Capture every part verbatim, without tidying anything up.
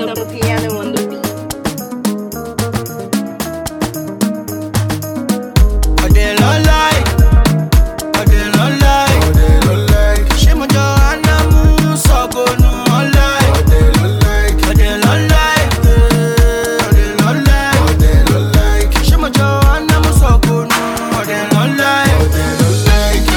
on the piano on the beat. I dey no like, I dey no like, I dey no like. Ṣé mo jọ Anamu sọ̀gọ̀nù online? I dey no like, I dey no like, I dey no like, I dey no like. Ṣé mo jọ Anamu sọ̀gọ̀nù? I dey no like, I dey no like.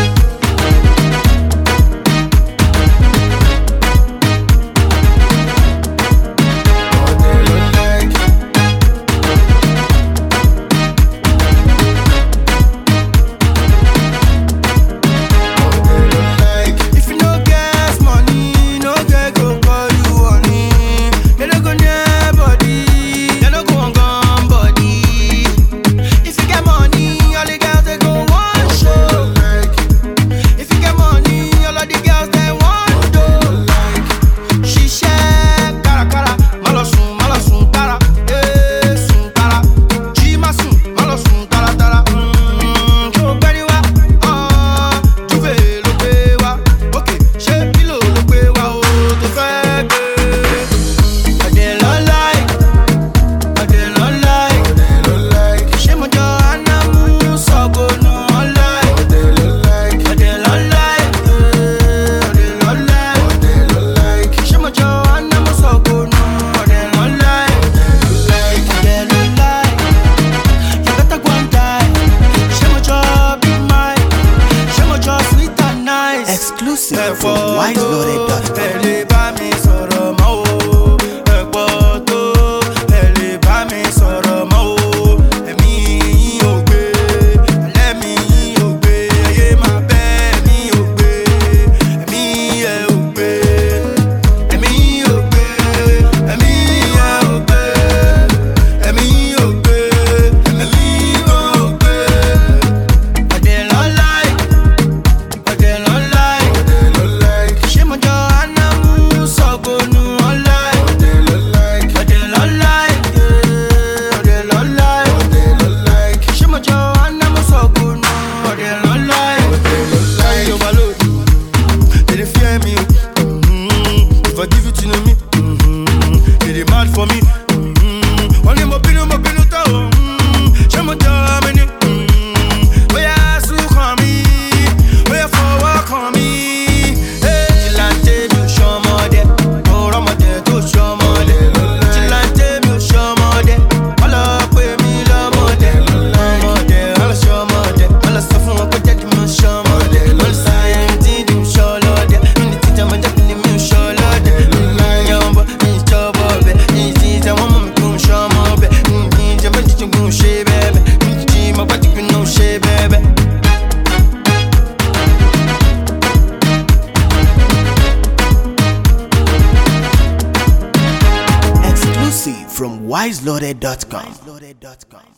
Exclusive from wise loaded dot com. Ẹ bá mi sọ̀rọ̀ mọ́ o, ẹ pọ̀ tó. Ẹ bá mi sọ̀rọ̀ mọ́ o, ẹ̀mí yín ò gbé, ẹlẹ́mí yín ò gbé, ayé máa bẹ́ ẹ̀mí ò gbé, ẹ̀mí ẹ ò gbé, ẹ̀mí ò gbé, ẹ̀mí ẹ ò gbé, ẹ̀mí ò gbé, ẹ̀mí ò gbé. I dey no like, I dey no like. Ṣé mo jọ Anamu sọ̀gọ̀nù online? I dey no like, I dey no like, I dey no like. Ṣé mo jọ Anamu sọ̀gọ̀nù? I dey no like, I dey no like. Carry overload, they dey fear me. Mm-hmm. If I give it to me, mm-hmm. They dey mad for me. Mm-hmm. Wọ́n ní mo bínú, mo bínú tán o. Mm-hmm. Ṣé mo jọ Amini? Mm-hmm. Bóyá sùn kàn mí, bóyá fọwọ́ kàn mí. Exclusive from wise loaded dot com.